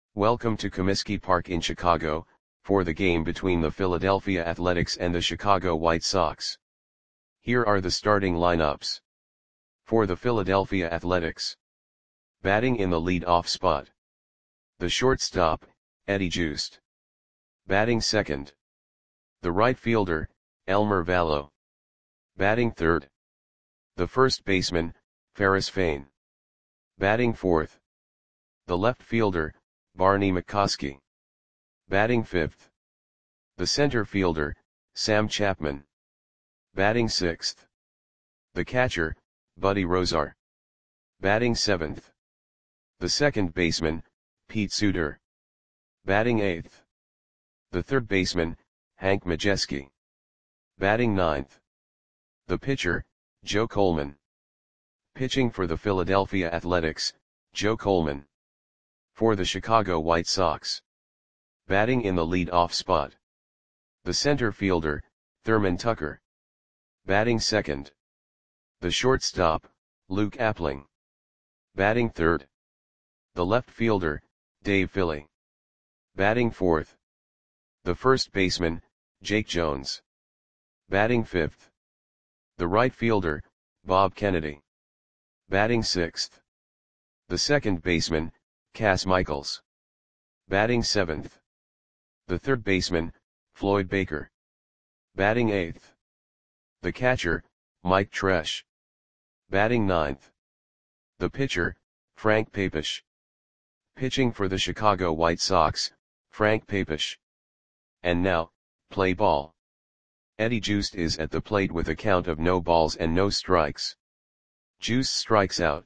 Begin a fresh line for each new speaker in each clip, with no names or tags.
Welcome to Comiskey Park in Chicago, for the game between the Philadelphia Athletics and the Chicago White Sox. Here are the starting lineups. For the Philadelphia Athletics. Batting in the lead-off spot. The shortstop, Eddie Joost. Batting second. The right fielder, Elmer Valo. Batting third. The first baseman, Ferris Fain. Batting fourth. The left fielder, Barney McCoskey. Batting fifth. The center fielder, Sam Chapman. Batting sixth. The catcher, Buddy Rozar. Batting seventh. The second baseman, Pete Suter. Batting eighth. The third baseman, Hank Majeski. Batting ninth. The pitcher, Joe Coleman. Pitching for the Philadelphia Athletics, Joe Coleman. For the Chicago White Sox. Batting in the lead-off spot. The center fielder, Thurman Tucker. Batting second. The shortstop, Luke Appling. Batting third. The left fielder, Dave Philly. Batting fourth. The first baseman, Jake Jones. Batting fifth. The right fielder, Bob Kennedy. Batting sixth. The second baseman, Cass Michaels. Batting seventh. The third baseman, Floyd Baker. Batting eighth. The catcher, Mike Tresh. Batting ninth. The pitcher, Frank Papish. Pitching for the Chicago White Sox, Frank Papish. And now, play ball. Eddie Joost is at the plate with a count of no balls and no strikes. Joost strikes out.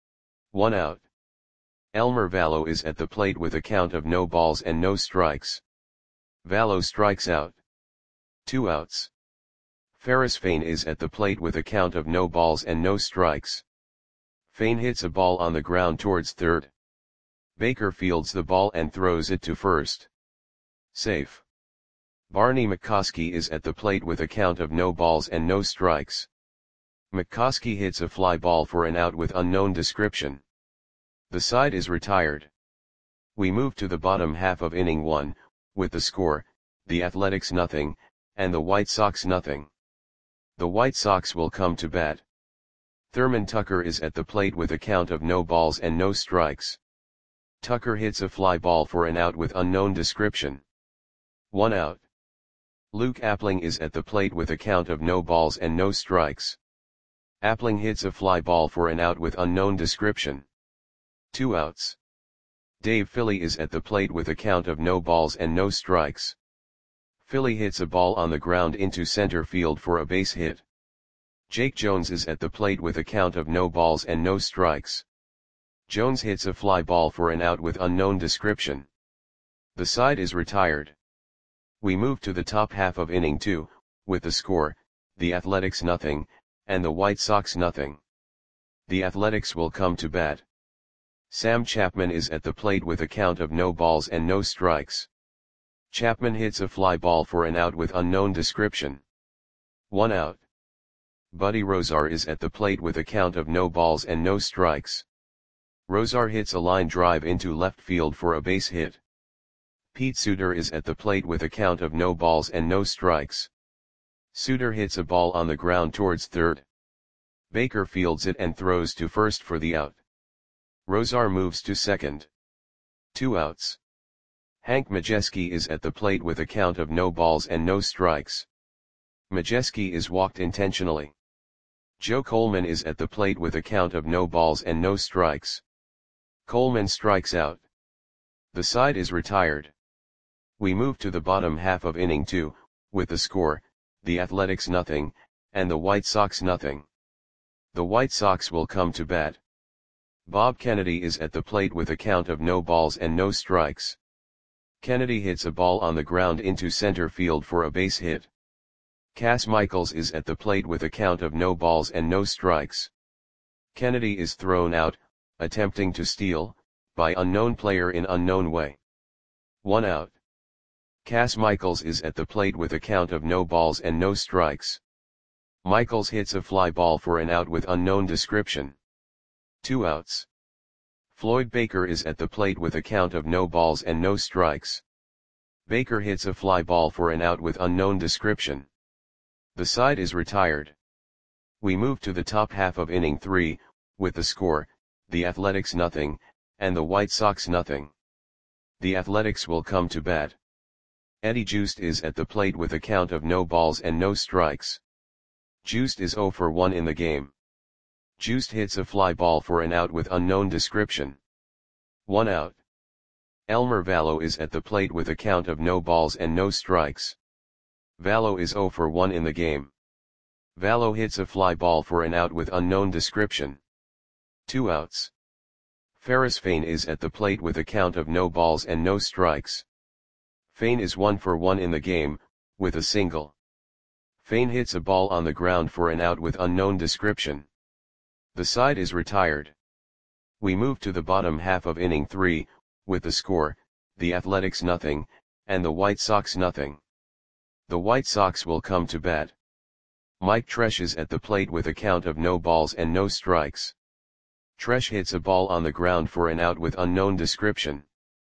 1 out. Elmer Valo is at the plate with a count of no balls and no strikes. Valo strikes out. 2 outs. Ferris Fain is at the plate with a count of no balls and no strikes. Fain hits a ball on the ground towards third. Baker fields the ball and throws it to first. Safe. Barney McCoskey is at the plate with a count of no balls and no strikes. McCoskey hits a fly ball for an out with unknown description. The side is retired. We move to the bottom half of inning 1, with the score, the Athletics nothing, and the White Sox nothing. The White Sox will come to bat. Thurman Tucker is at the plate with a count of no balls and no strikes. Tucker hits a fly ball for an out with unknown description. 1 out. Luke Appling is at the plate with a count of no balls and no strikes. Appling hits a fly ball for an out with unknown description. 2 outs. Dave Philly is at the plate with a count of no balls and no strikes. Philly hits a ball on the ground into center field for a base hit. Jake Jones is at the plate with a count of no balls and no strikes. Jones hits a fly ball for an out with unknown description. The side is retired. We move to the top half of inning 2, with the score, the Athletics nothing, and the White Sox nothing. The Athletics will come to bat. Sam Chapman is at the plate with a count of no balls and no strikes. Chapman hits a fly ball for an out with unknown description. 1 out. Buddy Rozar is at the plate with a count of no balls and no strikes. Rozar hits a line drive into left field for a base hit. Pete Suter is at the plate with a count of no balls and no strikes. Suter hits a ball on the ground towards third. Baker fields it and throws to first for the out. Rozar moves to second. 2 outs. Hank Majeski is at the plate with a count of no balls and no strikes. Majeski is walked intentionally. Joe Coleman is at the plate with a count of no balls and no strikes. Coleman strikes out. The side is retired. We move to the bottom half of inning 2, with the score, the Athletics nothing, and the White Sox nothing. The White Sox will come to bat. Bob Kennedy is at the plate with a count of no balls and no strikes. Kennedy hits a ball on the ground into center field for a base hit. Cass Michaels is at the plate with a count of no balls and no strikes. Kennedy is thrown out, attempting to steal, by unknown player in unknown way. 1 out. Cass Michaels is at the plate with a count of no balls and no strikes. Michaels hits a fly ball for an out with unknown description. 2 outs. Floyd Baker is at the plate with a count of no balls and no strikes. Baker hits a fly ball for an out with unknown description. The side is retired. We move to the top half of inning 3, with the score, the Athletics nothing, and the White Sox nothing. The Athletics will come to bat. Eddie Joost is at the plate with a count of no balls and no strikes. Joost is 0 for 1 in the game. Joost hits a fly ball for an out with unknown description. 1 out. Elmer Vallo is at the plate with a count of no balls and no strikes. Vallo is 0 for 1 in the game. Vallo hits a fly ball for an out with unknown description. 2 outs. Ferris Fain is at the plate with a count of no balls and no strikes. Fain is 1 for 1 in the game, with a single. Fain hits a ball on the ground for an out with unknown description. The side is retired. We move to the bottom half of inning 3, with the score, the Athletics nothing, and the White Sox nothing. The White Sox will come to bat. Mike Tresh is at the plate with a count of no balls and no strikes. Tresh hits a ball on the ground for an out with unknown description.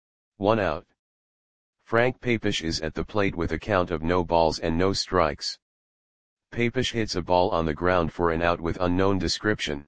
1 out. Frank Papish is at the plate with a count of no balls and no strikes. Papish hits a ball on the ground for an out with unknown description.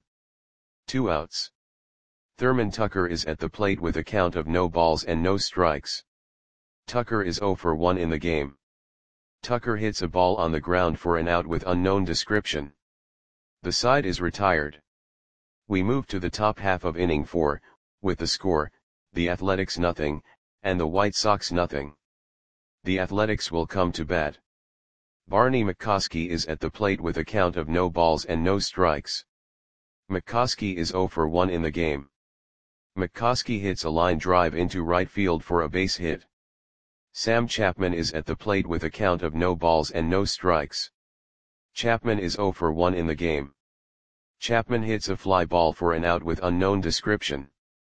2 outs. Thurman Tucker is at the plate with a count of no balls and no strikes. Tucker is 0 for 1 in the game. Tucker hits a ball on the ground for an out with unknown description. The side is retired. We move to the top half of inning 4, with the score, the Athletics nothing, and the White Sox nothing. The Athletics will come to bat. Barney McCoskey is at the plate with a count of no balls and no strikes. McCoskey is 0 for 1 in the game. McCoskey hits a line drive into right field for a base hit. Sam Chapman is at the plate with a count of no balls and no strikes. Chapman is 0 for 1 in the game. Chapman hits a fly ball for an out with unknown description.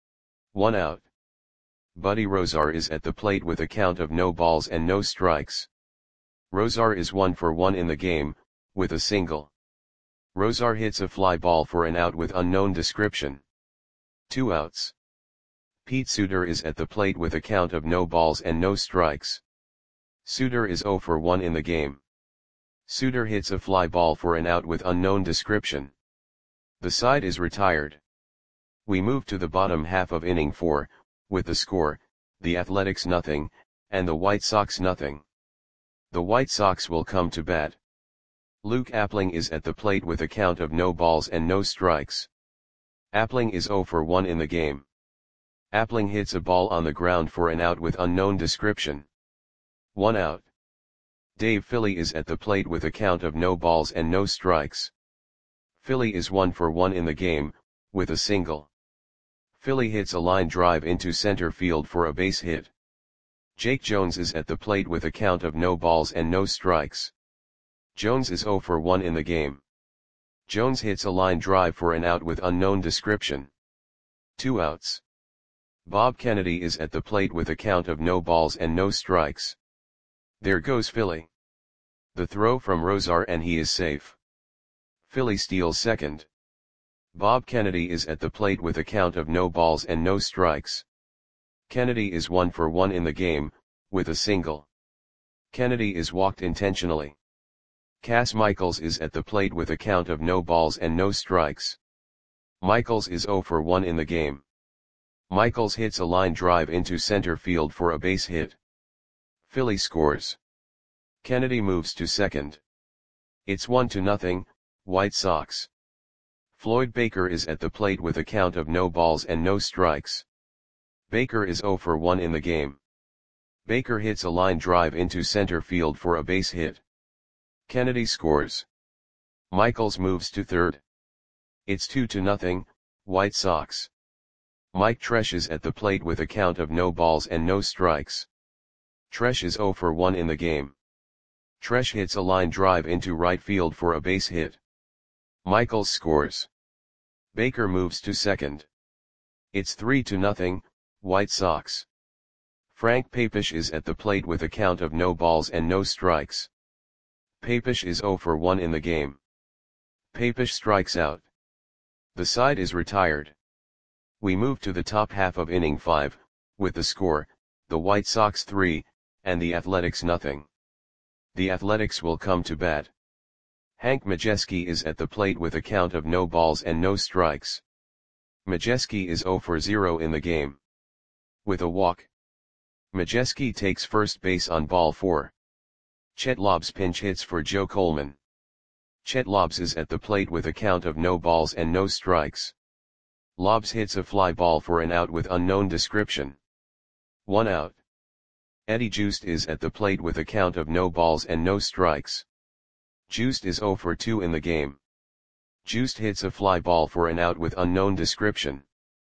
1 out. Buddy Rozar is at the plate with a count of no balls and no strikes. Rozar is 1 for 1 in the game, with a single. Rozar hits a fly ball for an out with unknown description. 2 outs. Pete Suter is at the plate with a count of no balls and no strikes. Suter is 0 for 1 in the game. Suter hits a fly ball for an out with unknown description. The side is retired. We move to the bottom half of inning 4, with the score, the Athletics nothing, and the White Sox nothing. The White Sox will come to bat. Luke Appling is at the plate with a count of no balls and no strikes. Appling is 0 for 1 in the game. Appling hits a ball on the ground for an out with unknown description. 1 out. Dave Philly is at the plate with a count of no balls and no strikes. Philly is 1 for 1 in the game, with a single. Philly hits a line drive into center field for a base hit. Jake Jones is at the plate with a count of no balls and no strikes. Jones is 0 for 1 in the game. Jones hits a line drive for an out with unknown description. 2 outs. Bob Kennedy is at the plate with a count of no balls and no strikes. There goes Philly. The throw from Rozar and he is safe. Philly steals second. Bob Kennedy is at the plate with a count of no balls and no strikes. Kennedy is 1 for 1 in the game, with a single. Kennedy is walked intentionally. Cass Michaels is at the plate with a count of no balls and no strikes. Michaels is 0 for 1 in the game. Michaels hits a line drive into center field for a base hit. Philly scores. Kennedy moves to second. It's 1-0, White Sox. Floyd Baker is at the plate with a count of no balls and no strikes. Baker is 0 for 1 in the game. Baker hits a line drive into center field for a base hit. Kennedy scores. Michaels moves to third. It's 2-0, White Sox. Mike Tresh is at the plate with a count of no balls and no strikes. Tresh is 0 for 1 in the game. Tresh hits a line drive into right field for a base hit. Michaels scores. Baker moves to second. It's 3-0, White Sox. Frank Papish is at the plate with a count of no balls and no strikes. Papish is 0 for 1 in the game. Papish strikes out. The side is retired. We move to the top half of inning 5, with the score, the White Sox 3, and the Athletics nothing. The Athletics will come to bat. Hank Majeski is at the plate with a count of no balls and no strikes. Majeski is 0 for 0 in the game. With a walk. Majeski takes first base on ball 4. Chet Lobbs pinch hits for Joe Coleman. Chet Lobbs is at the plate with a count of no balls and no strikes. Lobbs hits a fly ball for an out with unknown description. 1 out. Eddie Joost is at the plate with a count of no balls and no strikes. Joost is 0 for 2 in the game. Joost hits a fly ball for an out with unknown description.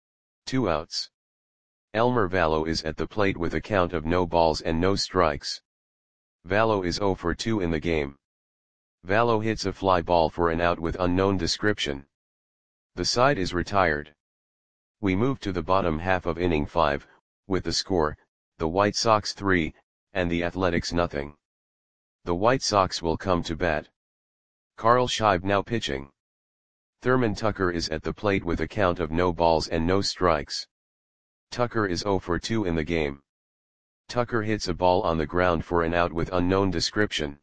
2 outs. Elmer Vallo is at the plate with a count of no balls and no strikes. Vallo is 0 for 2 in the game. Vallo hits a fly ball for an out with unknown description. The side is retired. We move to the bottom half of inning 5, with the score, the White Sox 3, and the Athletics nothing. The White Sox will come to bat. Carl Scheib now pitching. Thurman Tucker is at the plate with a count of no balls and no strikes. Tucker is 0 for 2 in the game. Tucker hits a ball on the ground for an out with unknown description.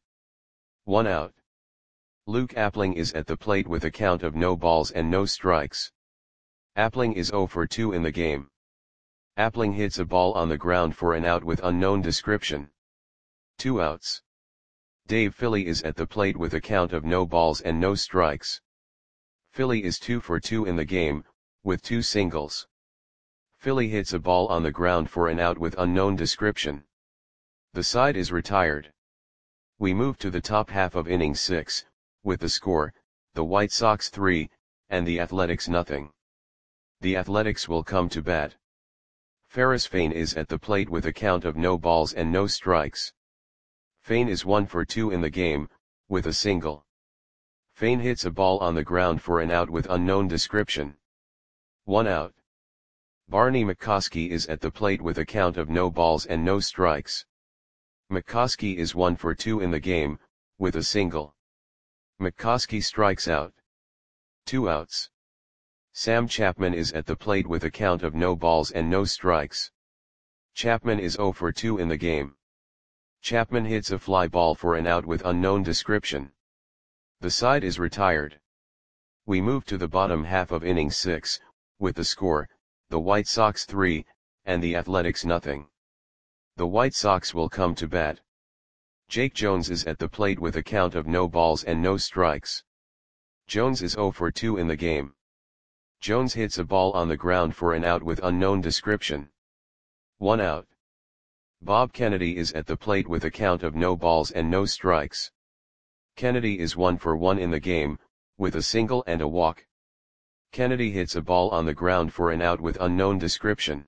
1 out. Luke Appling is at the plate with a count of no balls and no strikes. Appling is 0 for 2 in the game. Appling hits a ball on the ground for an out with unknown description. 2 outs. Dave Philly is at the plate with a count of no balls and no strikes. Philly is 2 for 2 in the game, with 2 singles. Philly hits a ball on the ground for an out with unknown description. The side is retired. We move to the top half of inning 6, with the score, the White Sox 3, and the Athletics nothing. The Athletics will come to bat. Ferris Fain is at the plate with a count of no balls and no strikes. Fain is 1 for 2 in the game, with a single. Fain hits a ball on the ground for an out with unknown description. 1 out. Barney McCoskey is at the plate with a count of no balls and no strikes. McCoskey is 1 for 2 in the game, with a single. McCoskey strikes out. 2 outs. Sam Chapman is at the plate with a count of no balls and no strikes. Chapman is 0 for 2 in the game. Chapman hits a fly ball for an out with unknown description. The side is retired. We move to the bottom half of inning 6, with the score, the White Sox 3, and the Athletics nothing. The White Sox will come to bat. Jake Jones is at the plate with a count of no balls and no strikes. Jones is 0 for 2 in the game. Jones hits a ball on the ground for an out with unknown description. 1 out. Bob Kennedy is at the plate with a count of no balls and no strikes. Kennedy is 1 for 1 in the game, with a single and a walk. Kennedy hits a ball on the ground for an out with unknown description.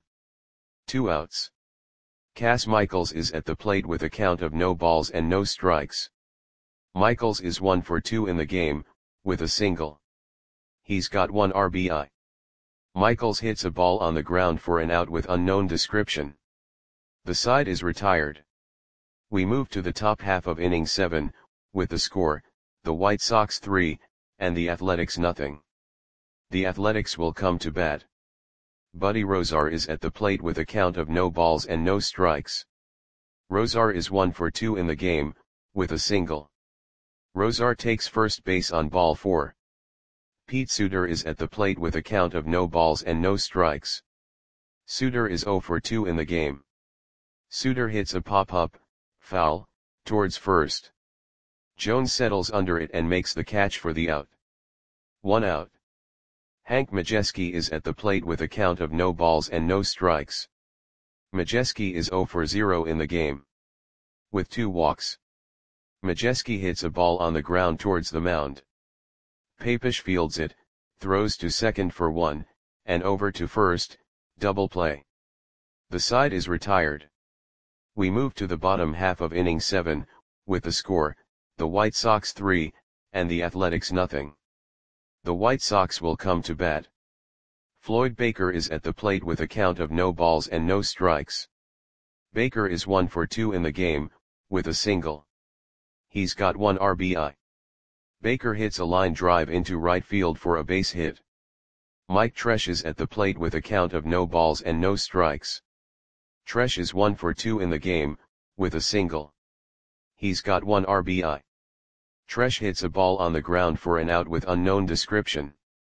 2 outs. Cass Michaels is at the plate with a count of no balls and no strikes. Michaels is 1 for 2 in the game, with a single. He's got 1 RBI. Michaels hits a ball on the ground for an out with unknown description. The side is retired. We move to the top half of inning 7, with the score, the White Sox 3, and the Athletics nothing. The Athletics will come to bat. Buddy Rozar is at the plate with a count of no balls and no strikes. Rozar is 1 for 2 in the game, with a single. Rozar takes first base on ball 4. Pete Suter is at the plate with a count of no balls and no strikes. Suter is 0 for 2 in the game. Suter hits a pop-up, foul, towards first. Jones settles under it and makes the catch for the out. 1 out. Hank Majeski is at the plate with a count of no balls and no strikes. Majeski is 0 for 0 in the game. With 2 walks. Majeski hits a ball on the ground towards the mound. Papish fields it, throws to second for 1, and over to first, double play. The side is retired. We move to the bottom half of inning 7, with the score, the White Sox 3, and the Athletics nothing. The White Sox will come to bat. Floyd Baker is at the plate with a count of no balls and no strikes. Baker is 1 for 2 in the game, with a single. He's got 1 RBI. Baker hits a line drive into right field for a base hit. Mike Tresh is at the plate with a count of no balls and no strikes. Tresh is 1 for 2 in the game, with a single. He's got 1 RBI. Tresh hits a ball on the ground for an out with unknown description.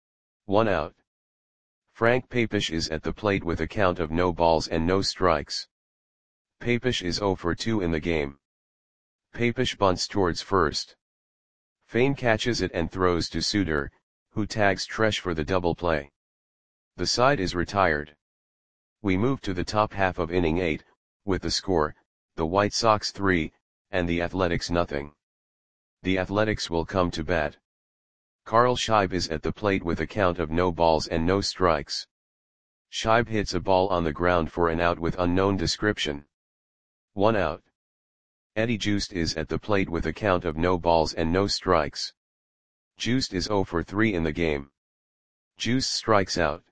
1 out. Frank Papish is at the plate with a count of no balls and no strikes. Papish is 0 for 2 in the game. Papish bunts towards first. Fain catches it and throws to Suter, who tags Tresh for the double play. The side is retired. We move to the top half of inning 8, with the score, the White Sox 3, and the Athletics nothing. The Athletics will come to bat. Carl Scheib is at the plate with a count of no balls and no strikes. Scheib hits a ball on the ground for an out with unknown description. 1 out. Eddie Joost is at the plate with a count of no balls and no strikes. Joost is 0 for 3 in the game. Joost strikes out.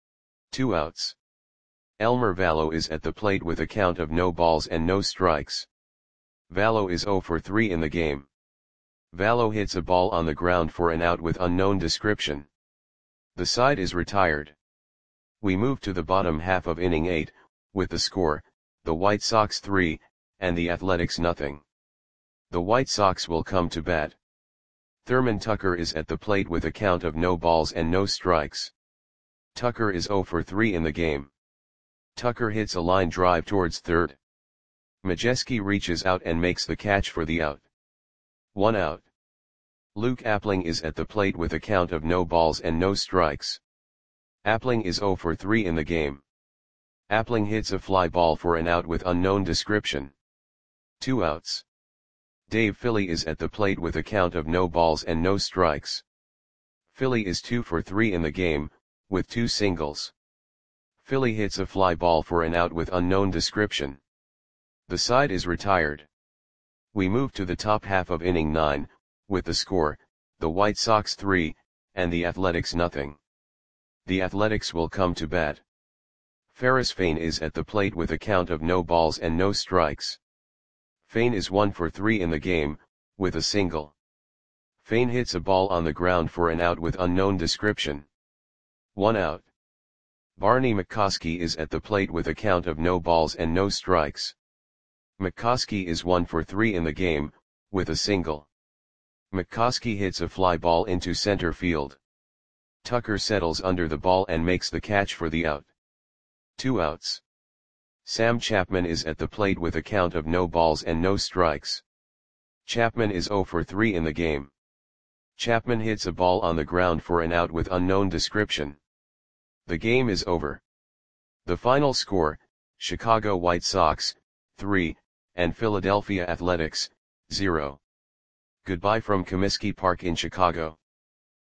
2 outs. Elmer Vallo is at the plate with a count of no balls and no strikes. Vallo is 0 for 3 in the game. Vallo hits a ball on the ground for an out with unknown description. The side is retired. We move to the bottom half of inning 8, with the score, the White Sox 3, and the Athletics nothing. The White Sox will come to bat. Thurman Tucker is at the plate with a count of no balls and no strikes. Tucker is 0 for 3 in the game. Tucker hits a line drive towards third. Majeski reaches out and makes the catch for the out. 1 out. Luke Appling is at the plate with a count of no balls and no strikes. Appling is 0 for 3 in the game. Appling hits a fly ball for an out with unknown description. 2 outs. Dave Philly is at the plate with a count of no balls and no strikes. Philly is 2 for 3 in the game, with 2 singles. Philly hits a fly ball for an out with unknown description. The side is retired. We move to the top half of inning 9, with the score, the White Sox 3, and the Athletics nothing. The Athletics will come to bat. Ferris Fain is at the plate with a count of no balls and no strikes. Fain is 1 for 3 in the game, with a single. Fain hits a ball on the ground for an out with unknown description. 1 out. Barney McCoskey is at the plate with a count of no balls and no strikes. McCoskey is 1 for 3 in the game, with a single. McCoskey hits a fly ball into center field. Tucker settles under the ball and makes the catch for the out. 2 outs. Sam Chapman is at the plate with a count of no balls and no strikes. Chapman is 0 for 3 in the game. Chapman hits a ball on the ground for an out with unknown description. The game is over. The final score, Chicago White Sox, 3, and Philadelphia Athletics, 0. Goodbye from Comiskey Park in Chicago.